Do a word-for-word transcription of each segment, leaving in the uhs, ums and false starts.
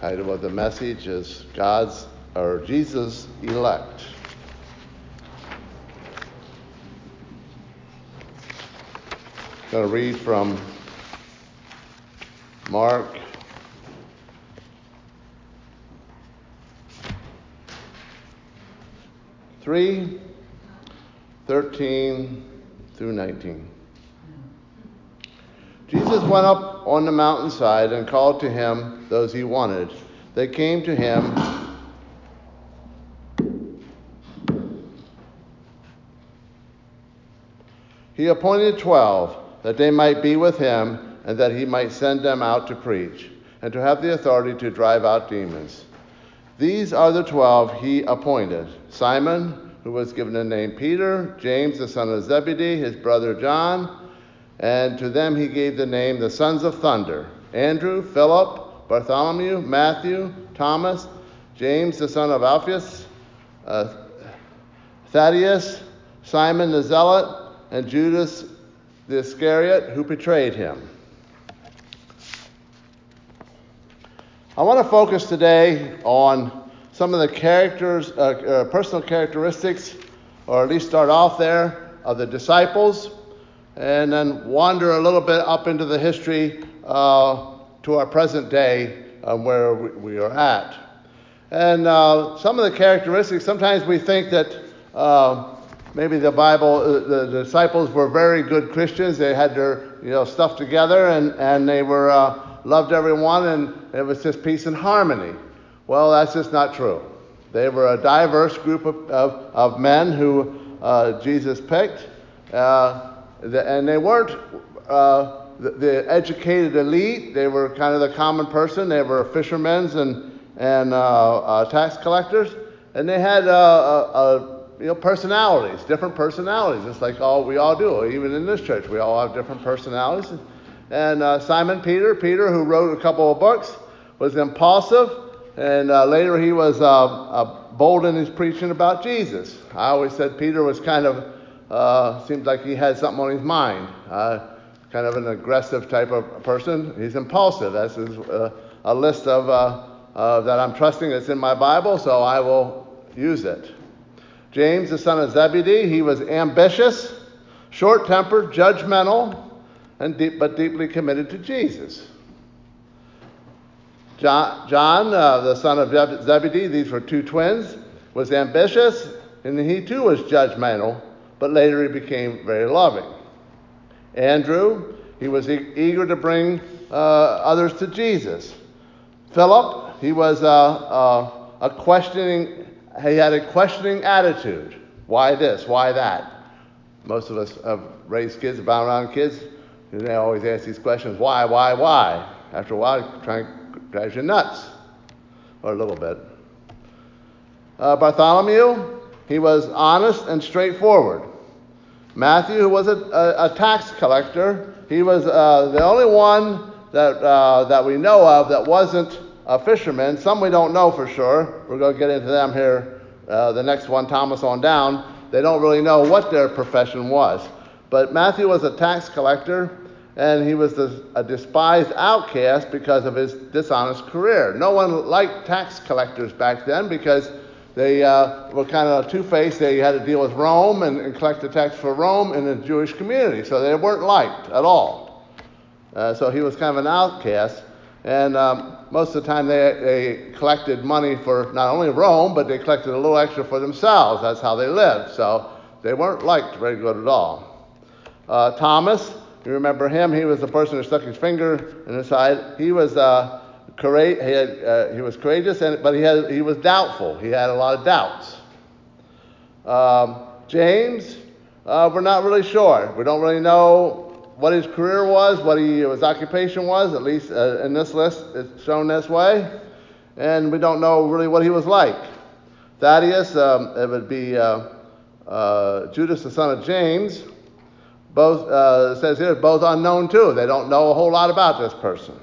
Title of the message is God's or Jesus' Elect. I'm going to read from Mark three, thirteen through nineteen. Jesus went up on the mountainside and called to him those he wanted. They came to him. He appointed twelve, that they might be with him, and that he might send them out to preach, and to have the authority to drive out demons. These are the twelve he appointed: Simon, who was given the name Peter; James, the son of Zebedee; his brother John; and to them he gave the name the sons of thunder: Andrew, Philip, Bartholomew, Matthew, Thomas, James, the son of Alphaeus, uh, Thaddeus, Simon the Zealot, and Judas the Iscariot, who betrayed him. I want to focus today on some of the characters, uh, uh, personal characteristics, or at least start off there, of the disciples, and then wander a little bit up into the history uh, to our present day, um, where we, we are at. And uh, some of the characteristics, sometimes we think that uh, maybe the Bible, uh, the, the disciples were very good Christians. They had their you know stuff together, and, and they were uh, loved everyone, and it was just peace and harmony. Well, that's just not true. They were a diverse group of, of, of men who uh, Jesus picked. Uh, The, and they weren't uh, the, the educated elite. They were kind of the common person. They were fishermen and and uh, uh, tax collectors, and they had uh, uh, uh, you know personalities, different personalities, just like all we all do. Even in this church, we all have different personalities. And uh, Simon Peter, Peter, who wrote a couple of books, was impulsive, and uh, later he was uh, uh, bold in his preaching about Jesus. I always said Peter was kind of Uh, seems like he had something on his mind. Uh, kind of an aggressive type of person. He's impulsive. That's his, uh, a list of uh, uh, that I'm trusting that's in my Bible, so I will use it. James, the son of Zebedee, he was ambitious, short-tempered, judgmental, and deep, but deeply committed to Jesus. John, John uh, the son of Zebedee, these were two twins, was ambitious, and he too was judgmental, but later he became very loving. Andrew, he was e- eager to bring uh, others to Jesus. Philip, he was uh, uh, a questioning, he had a questioning attitude. Why this? Why that? Most of us have raised kids, been around kids, and they always ask these questions: why, why, why? After a while, it try, drives you nuts, or a little bit. Uh, Bartholomew, he was honest and straightforward. Matthew, who was a, a, a tax collector, he was uh, the only one that uh, that we know of that wasn't a fisherman. Some we don't know for sure. We're going to get into them here. Uh, the next one, Thomas on down, they don't really know what their profession was. But Matthew was a tax collector, and he was the, a despised outcast because of his dishonest career. No one liked tax collectors back then because they uh, were kind of two-faced. They had to deal with Rome and, and collect the tax for Rome in the Jewish community. So they weren't liked at all. Uh, so he was kind of an outcast. And um, most of the time they, they collected money for not only Rome, but they collected a little extra for themselves. That's how they lived. So they weren't liked very good at all. Uh, Thomas, you remember him? He was the person who stuck his finger in his side. He was... Uh, He, had, uh, he was courageous, and, but he, had, he was doubtful. He had a lot of doubts. Um, James, uh, we're not really sure. We don't really know what his career was, what he, his occupation was, at least uh, in this list it's shown this way. And we don't know really what he was like. Thaddeus, um, it would be uh, uh, Judas, the son of James. Both, uh, it says here, both unknown too. They don't know a whole lot about this person.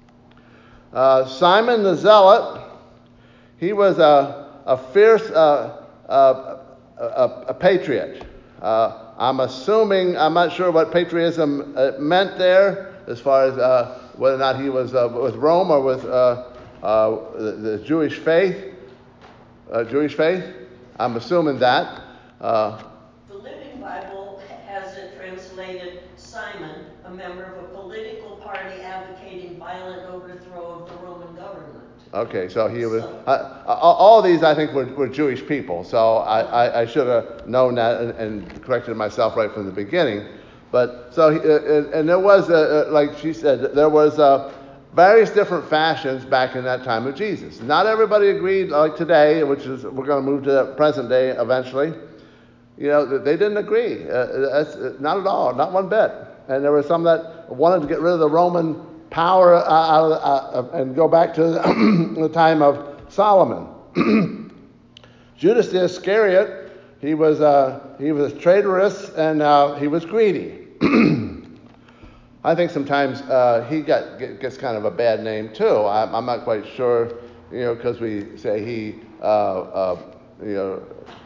Uh, Simon the Zealot, he was a, a fierce uh, uh, a, a patriot. Uh, I'm assuming, I'm not sure what patriotism uh, meant there as far as uh, whether or not he was uh, with Rome or with uh, uh, the, the Jewish faith. Uh, Jewish faith? I'm assuming that. Uh, the Living Bible has it translated Simon, a member of a political party advocating violent overthrow of the Roman government. Okay, so he was. So, Uh, all these, I think, were, were Jewish people. So I, I, I should have known that and, and corrected myself right from the beginning. But so, uh, and there was, a, like she said, there was uh, various different fashions back in that time of Jesus. Not everybody agreed like today, which is we're going to move to the present day eventually. You know, they didn't agree. Uh, that's, not at all, not one bit. And there were some that wanted to get rid of the Roman power uh, out of, uh, and go back to the time of Solomon. Judas Iscariot, he was uh, he was traitorous and uh, he was greedy. I think sometimes uh, he got gets kind of a bad name too. I'm, I'm not quite sure, you know, because we say he, uh, uh, you know,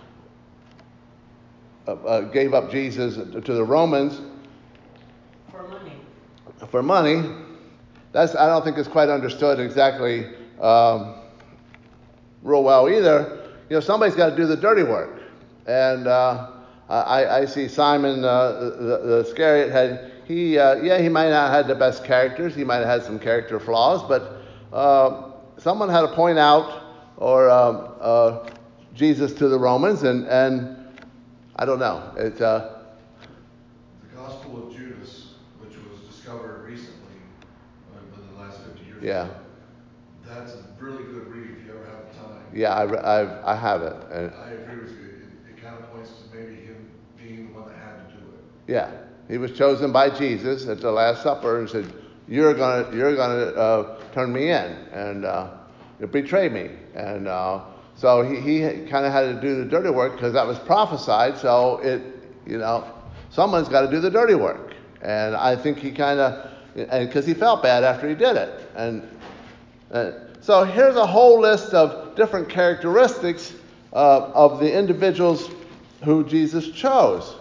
uh, uh, gave up Jesus to the Romans for money. For money. That's, I don't think it's quite understood exactly um, real well either. You know, somebody's got to do the dirty work. And uh, I, I see Simon, uh, the, the Iscariot, had, he, uh, yeah, he might not have had the best characters. He might have had some character flaws, but uh, someone had to point out or um, uh, Jesus to the Romans, and, and I don't know. It's, uh, the Gospel of Judas, which was discovered recently, within the last fifty years. Yeah. That's a really good read if you ever have the time. Yeah, I, I've, I have it. And I agree with you. It, it kind of points to maybe him being the one that had to do it. yeah, he was chosen by Jesus at the Last Supper and said, "You're gonna, you're gonna uh, turn me in and uh, betray me." And uh, so he, he kind of had to do the dirty work because that was prophesied. So it, you know, someone's got to do the dirty work. And I think he kind of, and because he felt bad after he did it. And uh, so here's a whole list of different characteristics uh, of the individuals who Jesus chose.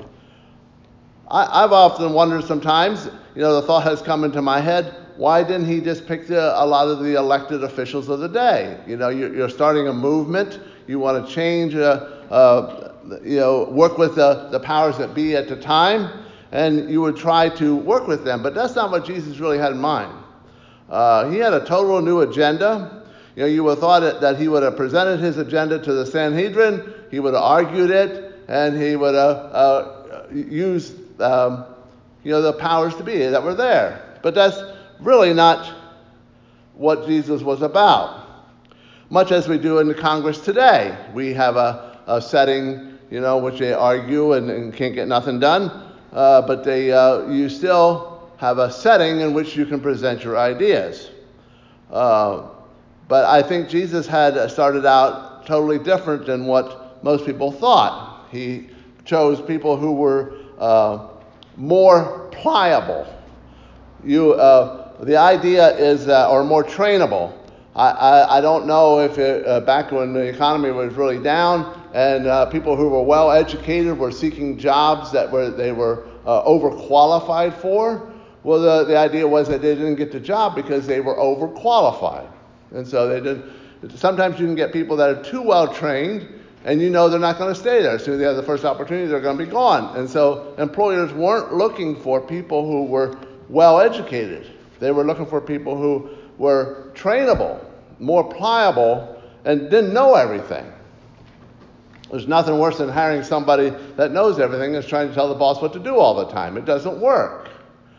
I, I've often wondered sometimes, you know, the thought has come into my head, why didn't he just pick the, a lot of the elected officials of the day? You know, you're, you're starting a movement, you want to change, uh, uh, you know, work with the, the powers that be at the time, and you would try to work with them. But that's not what Jesus really had in mind. Uh, he had a total new agenda. You know, you would have thought it, that he would have presented his agenda to the Sanhedrin, he would have argued it, and he would have uh, used, um, you know, the powers to be that were there. But that's really not what Jesus was about. Much as we do in the Congress today, we have a, a setting, you know, which they argue and, and can't get nothing done, uh, but they, uh, you still have a setting in which you can present your ideas. Uh, but I think Jesus had started out totally different than what most people thought. He chose people who were uh, more pliable. You, uh, the idea is, uh, or more trainable. I, I, I don't know if it, uh, back when the economy was really down and uh, people who were well educated were seeking jobs that were they were uh, overqualified for. Well, the, the idea was that they didn't get the job because they were overqualified. And so they did. Sometimes you can get people that are too well trained, and you know they're not going to stay there. As soon as they have the first opportunity, they're going to be gone. And so employers weren't looking for people who were well educated. They were looking for people who were trainable, more pliable, and didn't know everything. There's nothing worse than hiring somebody that knows everything and is trying to tell the boss what to do all the time. It doesn't work.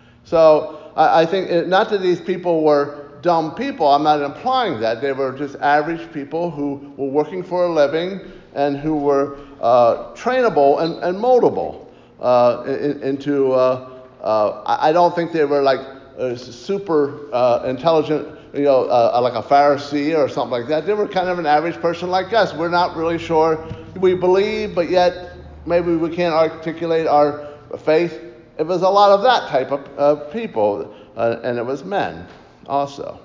So I, I think, it, not that these people were dumb people, I'm not implying that. They were just average people who were working for a living and who were uh, trainable and, and moldable uh, in, into, uh, uh, I don't think they were like uh, super uh, intelligent, you know, uh, like a Pharisee or something like that. They were kind of an average person like us. We're not really sure. We believe, but yet maybe we can't articulate our faith. It was a lot of that type of uh, people, uh, and it was men also.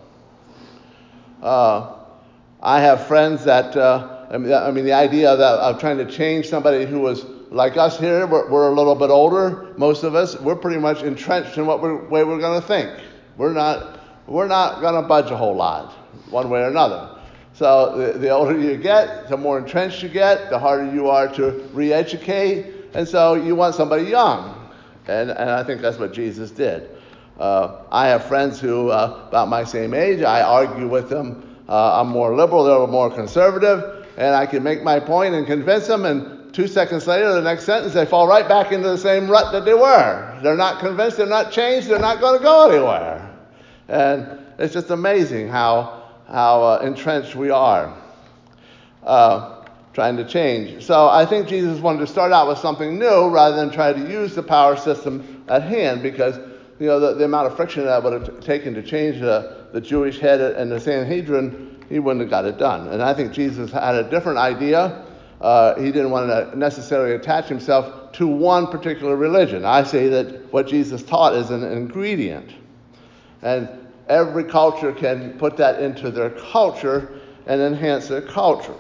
Uh, I have friends that, uh, I, mean, I mean, the idea that, of trying to change somebody who was like us here, we're, we're a little bit older, most of us, we're pretty much entrenched in what we're, way we're going to think. We're not, we're not going to budge a whole lot, one way or another. So the, the older you get, the more entrenched you get, the harder you are to re-educate, and so you want somebody young. And, and I think that's what Jesus did. Uh, I have friends who, uh, about my same age, I argue with them. Uh, I'm more liberal, they're more conservative, and I can make my point and convince them, and two seconds later, the next sentence, they fall right back into the same rut that they were. They're not convinced, they're not changed, they're not going to go anywhere. And it's just amazing how how uh, entrenched we are uh, trying to change. So I think Jesus wanted to start out with something new rather than try to use the power system at hand, because you know the, the amount of friction that would have taken to change the, the Jewish head and the Sanhedrin, he wouldn't have got it done. And I think Jesus had a different idea. Uh, he didn't want to necessarily attach himself to one particular religion. I say that what Jesus taught is an ingredient. And every culture can put that into their culture and enhance their culture.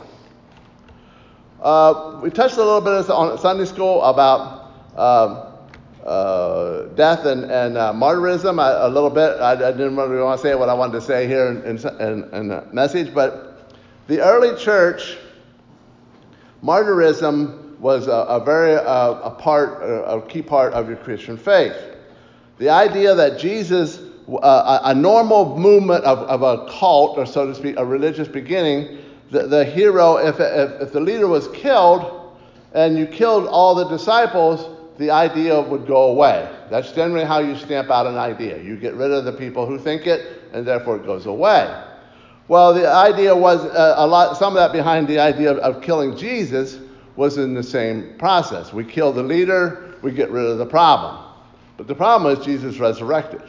Uh, we touched a little bit on Sunday school about um, uh, death and, and uh, martyrism, a, a little bit. I, I didn't really want to say what I wanted to say here in, in, in the message, but the early church, martyrism was a, a very uh, a part, a, a key part of your Christian faith. The idea that Jesus Uh, a, a normal movement of, of a cult, or so to speak, a religious beginning, the, the hero, if, if, if the leader was killed and you killed all the disciples, the idea would go away. That's generally how you stamp out an idea. You get rid of the people who think it, and therefore it goes away. Well, the idea was, uh, a lot. some of that behind the idea of, of killing Jesus was in the same process. We kill the leader, we get rid of the problem. But the problem is Jesus resurrected.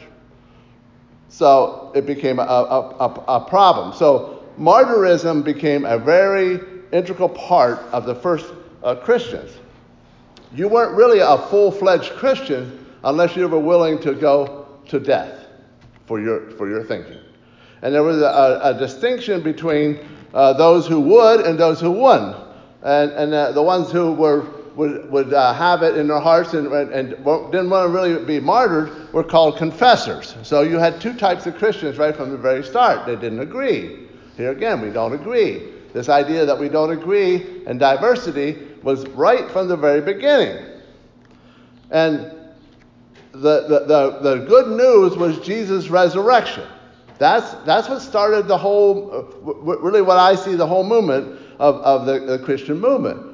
So it became a, a, a, a problem. So martyrism became a very integral part of the first uh, Christians. You weren't really a full-fledged Christian unless you were willing to go to death for your for your thinking. And there was a, a distinction between uh, those who would and those who wouldn't. And, and uh, the ones who were would, would uh, have it in their hearts and, and, and didn't want to really be martyred were called confessors. So you had two types of Christians right from the very start. They didn't agree. Here again, we don't agree. This idea that we don't agree and diversity was right from the very beginning. And the, the, the, the good news was Jesus' resurrection. That's that's what started the whole, uh, really what I see the whole movement of, of the, the Christian movement.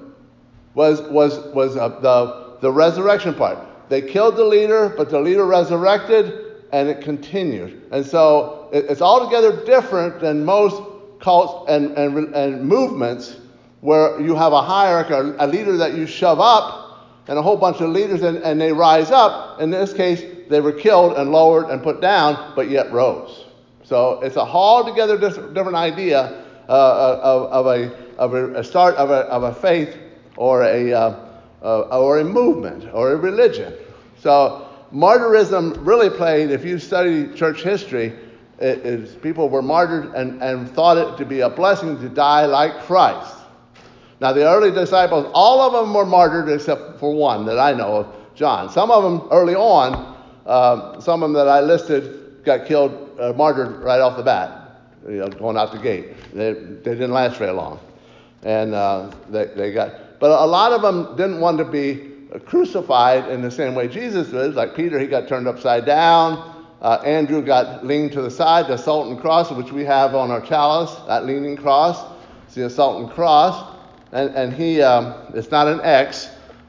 was was was uh, the the resurrection part. They killed the leader, but the leader resurrected, and it continued. And so it, it's altogether different than most cults and, and and movements where you have a hierarchy, a leader that you shove up, and a whole bunch of leaders, and, and they rise up. In this case, they were killed and lowered and put down, but yet rose. So it's a altogether different idea uh, of, of a of a, a start of a of a faith. Or a uh, uh, or a movement, or a religion. So martyrism really played, if you study church history, it is people were martyred and, and thought it to be a blessing to die like Christ. Now the early disciples, all of them were martyred except for one that I know of, John. Some of them early on, uh, some of them that I listed got killed, uh, martyred right off the bat, you know, going out the gate. They, they didn't last very long. And uh, they, they got... But a lot of them didn't want to be crucified in the same way Jesus did. Like Peter, he got turned upside down. Uh, Andrew got leaned to the side, the Sultan cross, which we have on our chalice, that leaning cross. It's the Sultan cross. And, and he, um, it's not an X,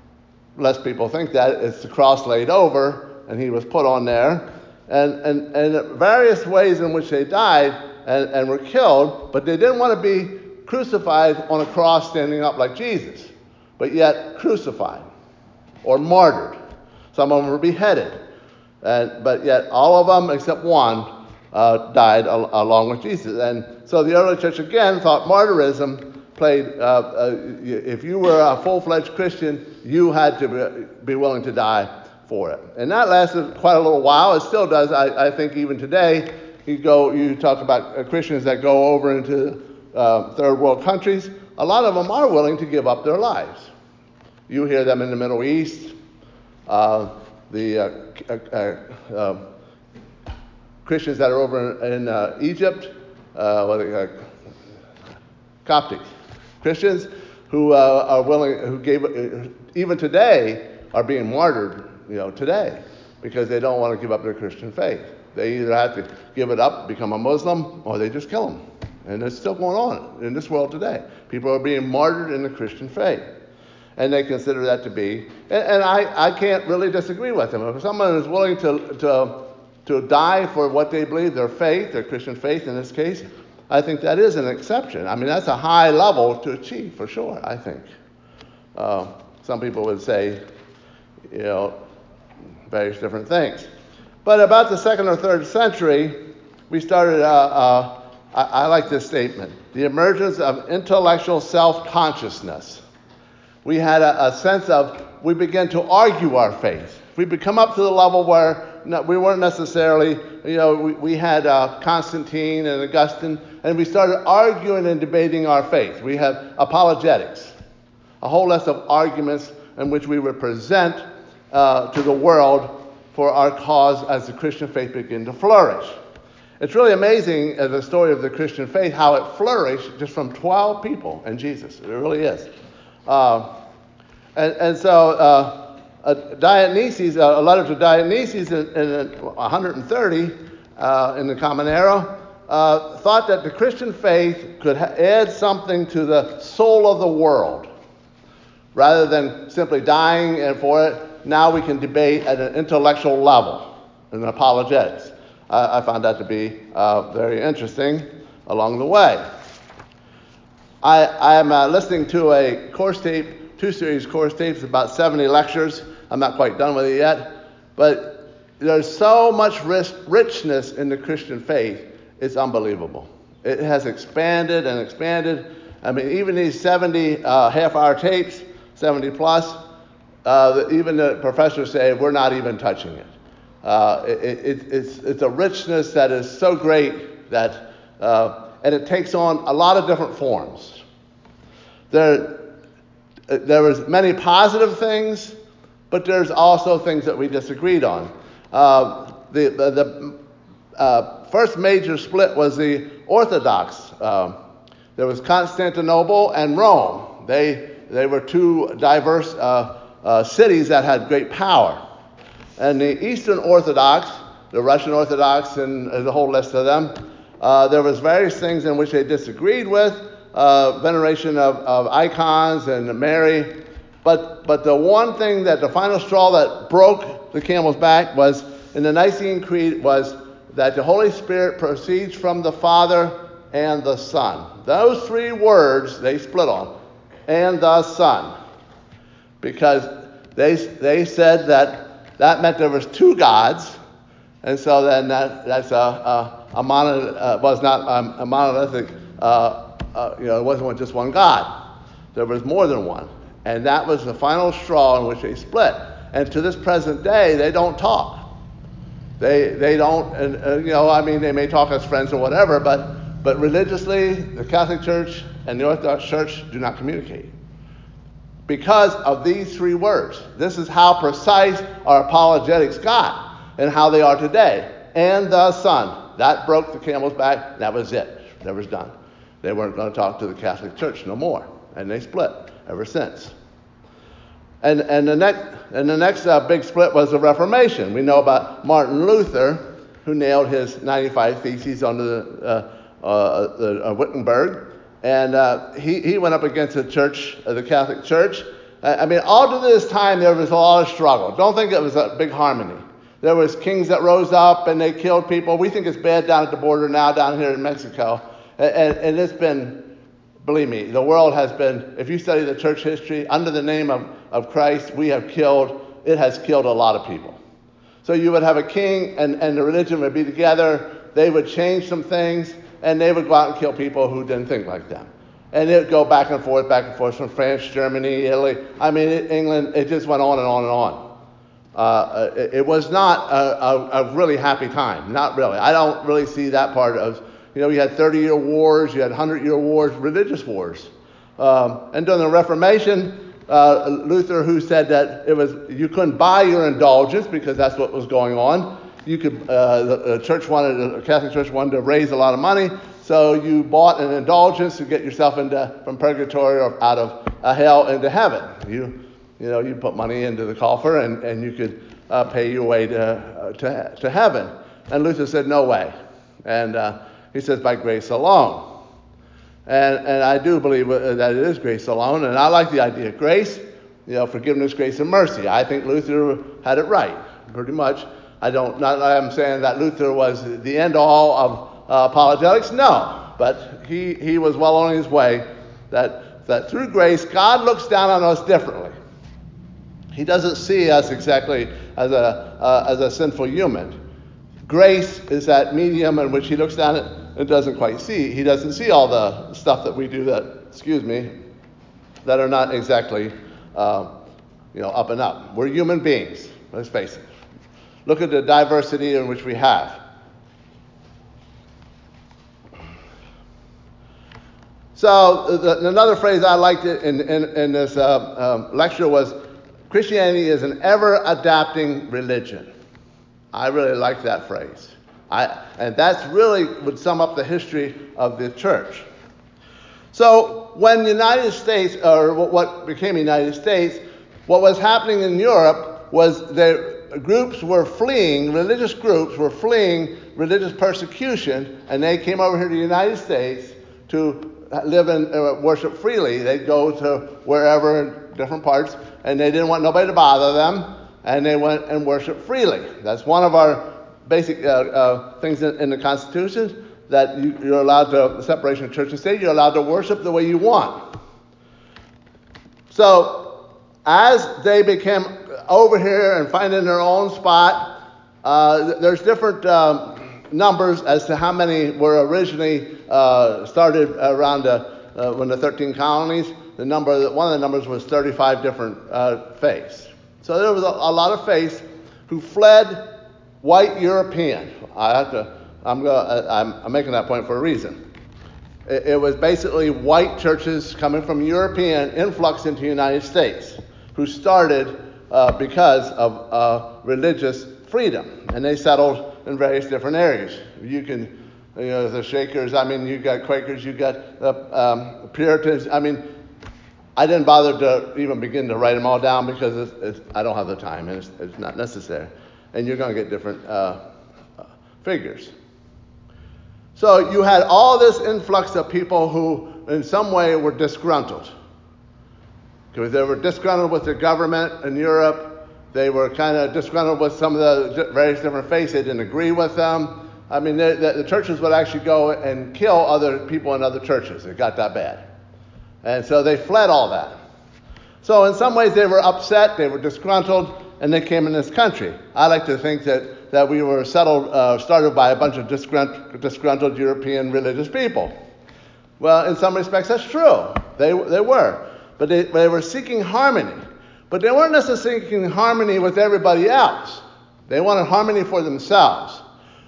lest people think that. It's the cross laid over, and he was put on there. And, and, and various ways in which they died and, and were killed, but they didn't want to be crucified on a cross standing up like Jesus, but yet crucified or martyred. Some of them were beheaded, and, but yet all of them except one uh, died al- along with Jesus. And so the early church again thought martyrism played, uh, uh, if you were a full-fledged Christian, you had to be, be willing to die for it. And that lasted quite a little while. It still does. I, I think even today, you go, you talk about uh, Christians that go over into uh, third world countries. A lot of them are willing to give up their lives. You hear them in the Middle East. Uh, the uh, uh, uh, Christians that are over in, in uh, Egypt, uh, what they, uh, Coptic Christians who uh, are willing, who gave, uh, even today, are being martyred, you know, today, because they don't want to give up their Christian faith. They either have to give it up, become a Muslim, or they just kill them. And it's still going on in this world today. People are being martyred in the Christian faith. And they consider that to be, and, and I, I can't really disagree with them. If someone is willing to, to, to die for what they believe, their faith, their Christian faith in this case, I think that is an exception. I mean, that's a high level to achieve, for sure, I think. Uh, some people would say, you know, various different things. But about the second or third century, we started, uh, uh, I, I like this statement, the emergence of intellectual self-consciousness. We had a, a sense of, we began to argue our faith. We become up to the level where no, we weren't necessarily, you know, we, we had uh, Constantine and Augustine, and we started arguing and debating our faith. We had apologetics, a whole list of arguments in which we would present uh, to the world for our cause as the Christian faith began to flourish. It's really amazing, uh, the story of the Christian faith, how it flourished just from twelve people and Jesus. It really is. Uh, and, and so uh, uh, Dionysius, uh, a letter to Dionysius in, in one hundred thirty uh, in the Common Era, uh, thought that the Christian faith could ha- add something to the soul of the world. Rather than simply dying for it, now we can debate at an intellectual level in apologetics. I, I found that to be uh, very interesting along the way. I, I am uh, listening to a course tape, two series course tapes, about seventy lectures. I'm not quite done with it yet. But there's so much rich, richness in the Christian faith, it's unbelievable. It has expanded and expanded. I mean, even these seventy uh, half-hour tapes, seventy plus, uh, even the professors say we're not even touching it. Uh, it, it it's, it's a richness that is so great that, uh, and it takes on a lot of different forms. There, there was many positive things, but there's also things that we disagreed on. Uh, the the, the uh, first major split was the Orthodox. Uh, there was Constantinople and Rome. They they were two diverse uh, uh, cities that had great power. And the Eastern Orthodox, the Russian Orthodox, and the whole list of them, uh, there was various things in which they disagreed with, uh, veneration of, of icons and Mary. But but the one thing that the final straw that broke the camel's back was in the Nicene Creed was that the Holy Spirit proceeds from the Father and the Son. Those three words they split on, and the Son, because they they said that that meant there was two gods, and so then that that's a a, a mono uh, was not um, a monolithic. Uh, uh, you know, it wasn't just one God. There was more than one, and that was the final straw in which they split. And to this present day, they don't talk. They they don't, and uh, you know, I mean, they may talk as friends or whatever, but but religiously, the Catholic Church and the Orthodox Church do not communicate because of these three words. This is how precise our apologetics got and how they are today. And the Son. That broke the camel's back. That was it. That was done. They weren't going to talk to the Catholic Church no more, and they split ever since. And and the next and the next uh, big split was the Reformation. We know about Martin Luther, who nailed his ninety-five Theses onto the uh, uh, the uh, Wittenberg, and uh, he he went up against the Church, uh, the Catholic Church. I mean, all to this time there was a lot of struggle. Don't think it was a big harmony. There was kings that rose up and they killed people. We think it's bad down at the border now, down here in Mexico, and, and, and it's been. Believe me, the world has been, if you study the church history, under the name of, of Christ, we have killed, it has killed a lot of people. So you would have a king and, and the religion would be together, they would change some things, and they would go out and kill people who didn't think like them. And it would go back and forth, back and forth from France, Germany, Italy, I mean, it, England, it just went on and on and on. Uh, it, it was not a, a, a really happy time, not really. I don't really see that part of. You know, you had thirty-year wars, you had hundred-year wars, religious wars. Um, and during the Reformation, uh, Luther, who said that it was you couldn't buy your indulgence because that's what was going on, you could, uh, the, the church wanted, the Catholic Church wanted to raise a lot of money, so you bought an indulgence to get yourself into, from purgatory or out of uh, hell into heaven. You, you know, you put money into the coffer and, and you could uh, pay your way to, uh, to, to heaven. And Luther said, no way. And uh, he says, by grace alone. And, and I do believe that it is grace alone, and I like the idea of grace, you know, forgiveness, grace, and mercy. I think Luther had it right, pretty much. I don't, not I'm saying that Luther was the end all of uh, apologetics, no, but he, he was well on his way that, that through grace, God looks down on us differently. He doesn't see us exactly as a, uh, as a sinful human. Grace is that medium in which he looks down at and doesn't quite see. He doesn't see all the stuff that we do that, excuse me, that are not exactly, uh, you know, up and up. We're human beings, let's face it. Look at the diversity in which we have. So the, another phrase I liked in, in, in this uh, um, lecture was, Christianity is an ever-adapting religion. I really like that phrase. I, and that's really would sum up the history of the church. So when the United States, or what became the United States, what was happening in Europe was that groups were fleeing, religious groups were fleeing religious persecution, and they came over here to the United States to live and uh, worship freely. They'd go to wherever in different parts, and they didn't want nobody to bother them, and they went and worshiped freely. That's one of our basic uh, uh, things in, in the Constitution, that you, you're allowed to, the separation of church and state, you're allowed to worship the way you want. So, as they became over here and finding their own spot, uh, there's different um, numbers as to how many were originally uh, started around the, uh, when the thirteen colonies. The number, one of the numbers was thirty-five different uh, faiths. So there was a, a lot of faiths who fled white European. I have to. I'm, gonna, I'm, I'm making that point for a reason. It, it was basically white churches coming from European influx into the United States, who started uh, because of uh, religious freedom, and they settled in various different areas. You can, you know, the Shakers. I mean, you got Quakers, you got the um, Puritans. I mean, I didn't bother to even begin to write them all down because it's, it's, I don't have the time, and it's, it's not necessary. And you're going to get different uh, uh, figures. So you had all this influx of people who in some way were disgruntled. Because they were disgruntled with the government in Europe. They were kind of disgruntled with some of the various different faiths. They didn't agree with them. I mean, they, the, the churches would actually go and kill other people in other churches. It got that bad. And so they fled all that. So in some ways they were upset, they were disgruntled, and they came in this country. I like to think that, that we were settled, uh, started by a bunch of disgrunt- disgruntled European religious people. Well, in some respects that's true. They, they were. But they, they were seeking harmony. But they weren't necessarily seeking harmony with everybody else. They wanted harmony for themselves.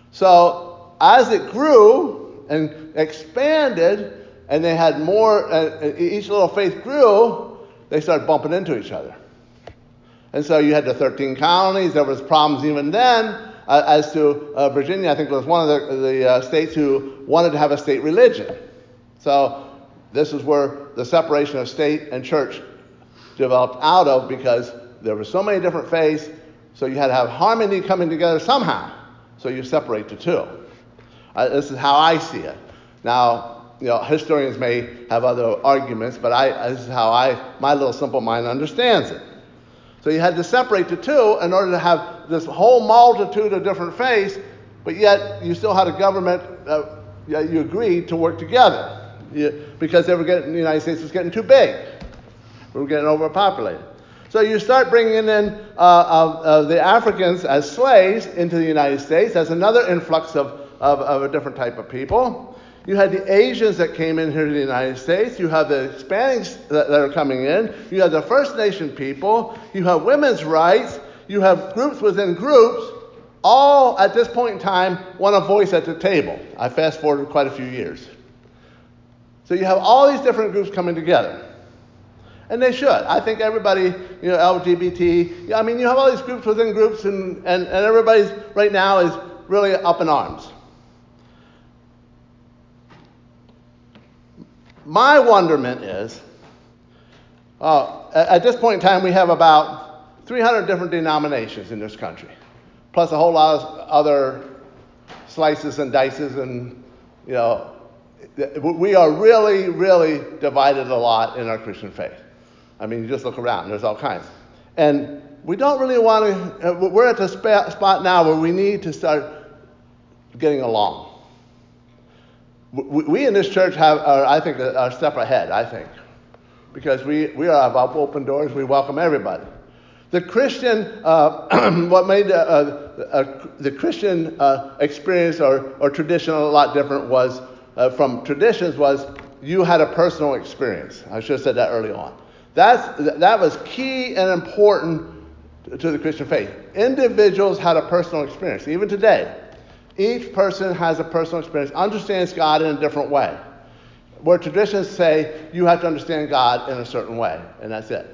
So as it grew and expanded, and they had more, uh, each little faith grew, they started bumping into each other. And so you had the thirteen colonies. There was problems even then uh, as to uh, Virginia. I think was one of the, the uh, states who wanted to have a state religion. So this is where the separation of state and church developed out of, because there were so many different faiths, so you had to have harmony coming together somehow. So you separate the two. Uh, this is how I see it. Now, you know, historians may have other arguments, but I, this is how I, my little simple mind understands it. So you had to separate the two in order to have this whole multitude of different faiths, but yet you still had a government, uh, you agreed to work together. You, because they were getting, the United States was getting too big. We were getting overpopulated. So you start bringing in uh, uh, uh, the Africans as slaves into the United States. That's another influx of, of, of a different type of people. You had the Asians that came in here to the United States. You have the Hispanics that, that are coming in. You have the First Nation people. You have women's rights. You have groups within groups. All at this point in time want a voice at the table. I fast forwarded quite a few years. So you have all these different groups coming together. And they should. I think everybody, you know, L G B T, I mean, you have all these groups within groups, and, and, and everybody's right now is really up in arms. My wonderment is, uh, at this point in time, we have about three hundred different denominations in this country, plus a whole lot of other slices and dices, and, you know, we are really, really divided a lot in our Christian faith. I mean, you just look around, there's all kinds. And we don't really want to, we're at the spot now where we need to start getting along. We in this church have, are, I think, a step ahead, I think, because we, we are about open doors, we welcome everybody. The Christian, uh, what made uh, uh, the Christian uh, experience or, or tradition a lot different was, uh, from traditions was, you had a personal experience. I should have said that early on. That's, that was key and important to the Christian faith. Individuals had a personal experience. Even today, each person has a personal experience, understands God in a different way. Where traditions say you have to understand God in a certain way, and that's it.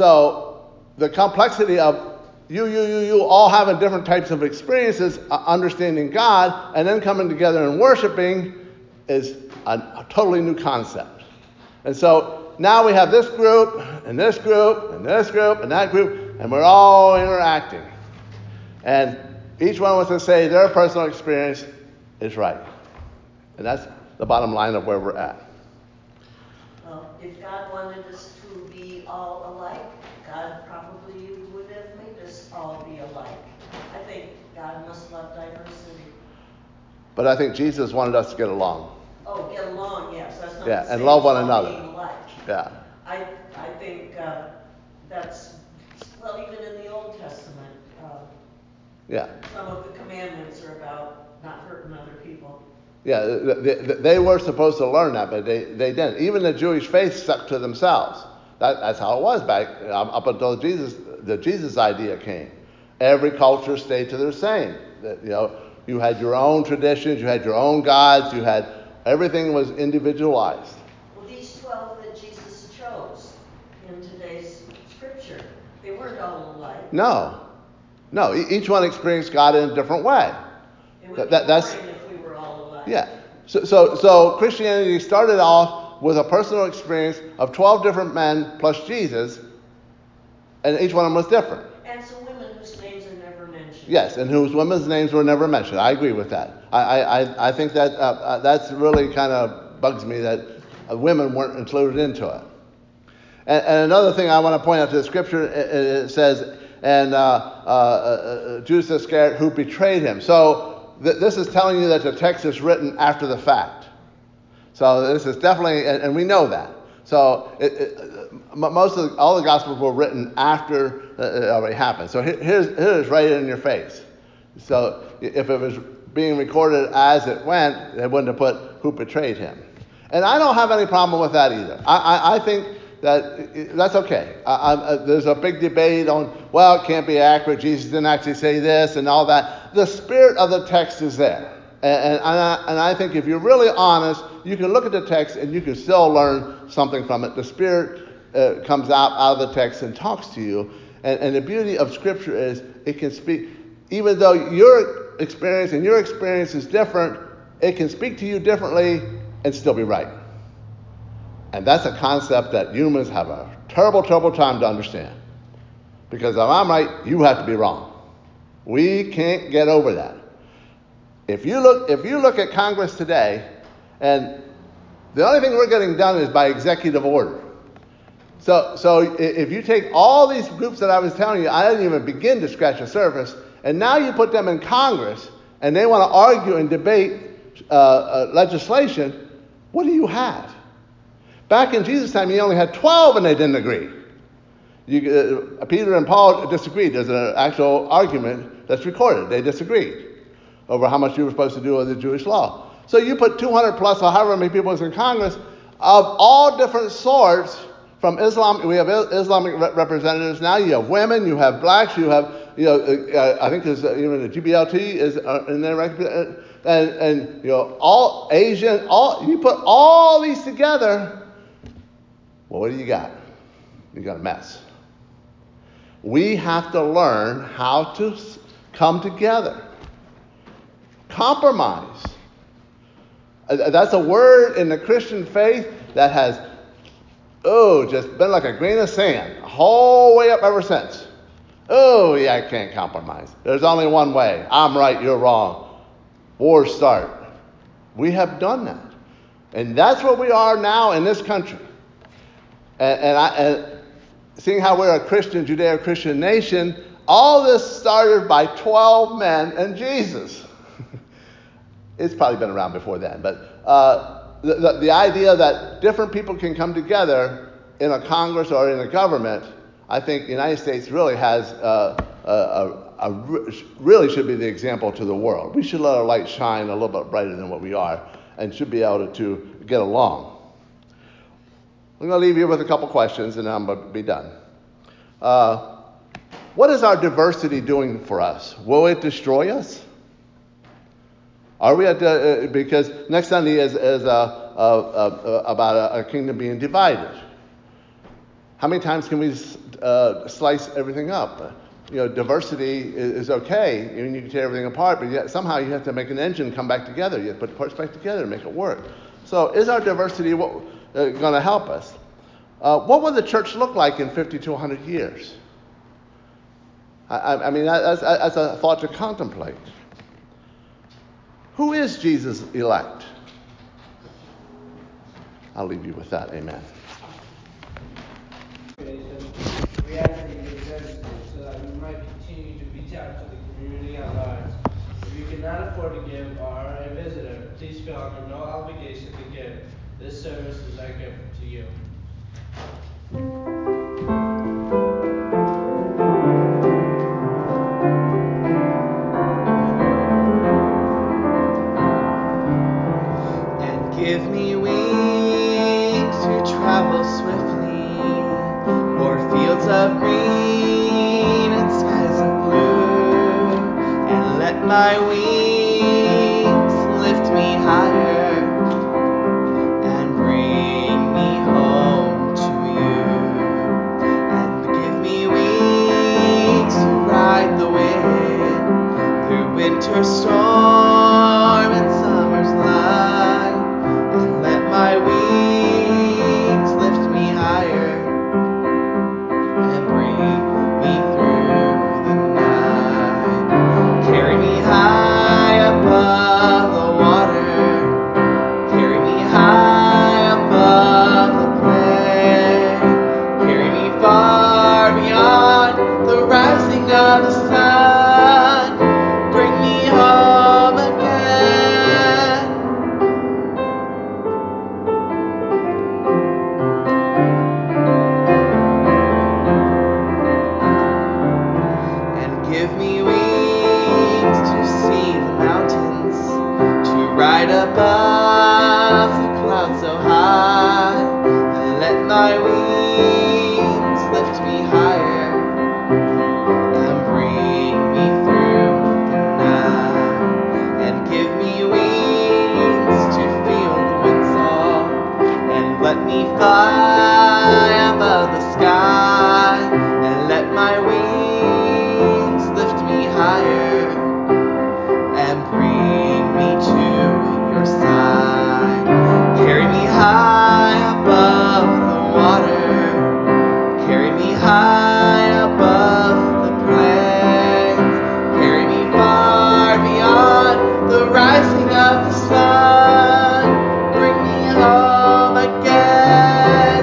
So the complexity of you, you, you, you all having different types of experiences, uh, understanding God, and then coming together and worshiping is a, a totally new concept. And so now we have this group, and this group, and this group, and that group, and we're all interacting. And each one wants to say their personal experience is right. And that's the bottom line of where we're at. Well, if God wanted us to be all alike, God probably would have made us all be alike. I think God must love diversity. But I think Jesus wanted us to get along. Oh, get along, yes. That's not Yeah, the and same love one as another. being alike. Yeah. I I think uh, that's, well, even in the Old Testament, uh, Yeah. some of the commandments are about not hurting other people. Yeah, they, they were supposed to learn that, but they, they didn't. Even the Jewish faith stuck to themselves. That, that's how it was back up until Jesus, the Jesus idea came. Every culture stayed to their same. That, you know, you had your own traditions, you had your own gods, you had everything was individualized. Well, these twelve that Jesus chose in today's scripture, they weren't all alike. No, no. Each one experienced God in a different way. It would that, be that, that's boring if we were all alike. Yeah. So, so, so Christianity started off with a personal experience of twelve different men plus Jesus, and each one of them was different. And some women whose names are never mentioned. Yes, and whose women's names were never mentioned. I agree with that. I, I, I think that uh, uh, that's really kind of bugs me that uh, women weren't included into it. And, and another thing I want to point out to the scripture, it, it says, and uh, uh, uh, Judas Iscariot who betrayed him. So th- this is telling you that the text is written after the fact. So this is definitely, and, and we know that. So it, it, most of the, all the Gospels were written after it already happened. So here, here's, here's right in your face. So if it was being recorded as it went, they wouldn't have put who betrayed him. And I don't have any problem with that either. I, I, I think that that's okay. I, I, there's a big debate on, well, it can't be accurate. Jesus didn't actually say this and all that. The spirit of the text is there. And, and, I, and I think if you're really honest, you can look at the text and you can still learn something from it. The Spirit uh, comes out, out of the text and talks to you. And, and the beauty of Scripture is it can speak, even though your experience and your experience is different, it can speak to you differently and still be right. And that's a concept that humans have a terrible, terrible time to understand. Because if I'm right, you have to be wrong. We can't get over that. If you look, if you look at Congress today, and the only thing we're getting done is by executive order. So, so if you take all these groups that I was telling you, I didn't even begin to scratch the surface, and now you put them in Congress, and they want to argue and debate uh, uh, legislation, what do you have? Back in Jesus' time, you only had twelve, and they didn't agree. You, uh, Peter and Paul disagreed. There's an actual argument that's recorded. They disagreed over how much you were supposed to do with the Jewish law. So you put two hundred plus or however many people is in Congress of all different sorts from Islam. We have Islamic representatives now. You have women, you have blacks, you have, you know, uh, I think there's uh, even the G B L T is uh, in there, and, and, you know, all Asian, all, you put all these together, well, what do you got? you got a mess. We have to learn how to come together. Compromise. That's a word in the Christian faith that has, oh, just been like a grain of sand, the whole way up ever since. Oh, yeah, I can't compromise. There's only one way. I'm right, you're wrong. Wars start. We have done that. And that's where we are now in this country. And, and, I, and seeing how we're a Christian, Judeo-Christian nation, all this started by twelve men and Jesus. It's probably been around before then, but uh, the, the, the idea that different people can come together in a Congress or in a government, I think the United States really has, uh, a, a, a, really should be the example to the world. We should let our light shine a little bit brighter than what we are and should be able to, to get along. I'm going to leave you with a couple questions and then I'm going to be done. Uh, what is our diversity doing for us? Will it destroy us? Are we at the, uh, because next Sunday is, is uh, uh, uh, about a, a kingdom being divided. How many times can we uh, slice everything up? You know, diversity is, is okay. I mean, you can tear everything apart, but yet somehow you have to make an engine come back together. You have to put parts back together to make it work. So is our diversity what, uh, going to help us? Uh, what will the church look like in fifty to one hundred years? I, I mean, that's, that's a thought to contemplate. Who is Jesus' elect? I'll leave you with that. Amen. We ask that you exist so that we might continue to reach out to the community at large. If you cannot afford to give or are a visitor, please feel under no obligation to give. This service is our gift to you. Give me wings to travel swiftly o'er fields of green and skies of blue, and let my wings lift me higher and bring me home to you. And give me wings to ride the wind through winter storm and summer's light. My wings lift me higher and bring me through the night. Carry me high above the water. Carry me high above the plain. Carry me far beyond the rising of the sun. Bring me home again. Give me wings to see the mountains, to ride above the clouds so high, and let my wings lift me higher and bring me through the night. And give me wings to feel the wind soar, and let me fly above the sky, and let my wings higher and bring me to your side. Carry me high above the water. Carry me high above the plains. Carry me far beyond the rising of the sun. Bring me home again.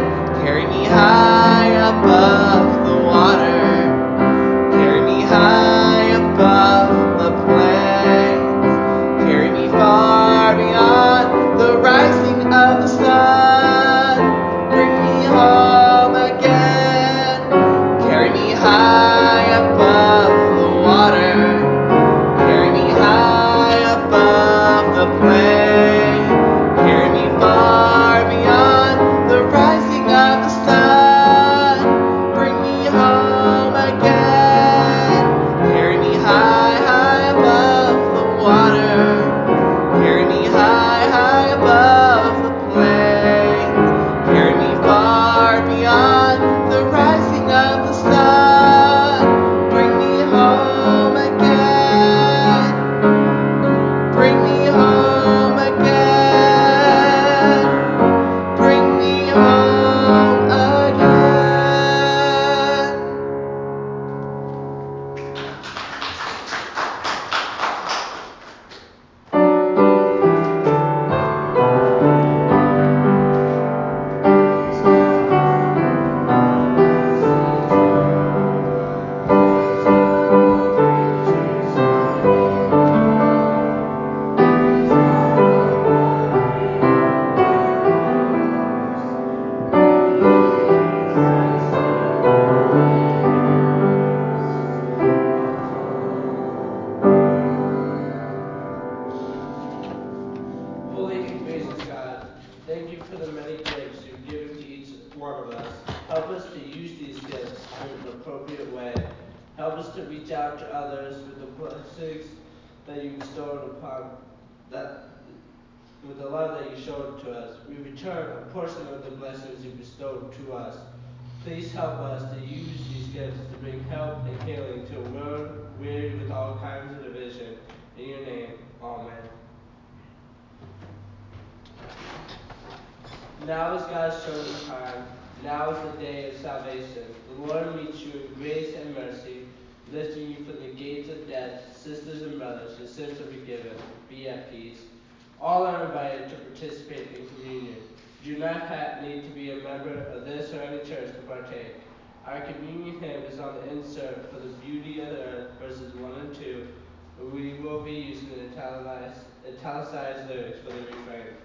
Help us to reach out to others with the blessings that you bestowed upon that with the love that you showed to us. We return a portion of the blessings you bestowed to us. Please help us to use these gifts to bring help and healing to a world weary with all kinds of division. In your name, amen. Now is God's chosen time. Now is the day of salvation. The Lord meets you in grace and mercy, lifting you from the gates of death. Sisters and brothers, your sins are forgiven. Be at peace. All are invited to participate in communion. You do not have, need to be a member of this or any church to partake. Our communion hymn is on the insert for the beauty of the earth, verses one and two, where we will be using the italicized, italicized lyrics for the refrain.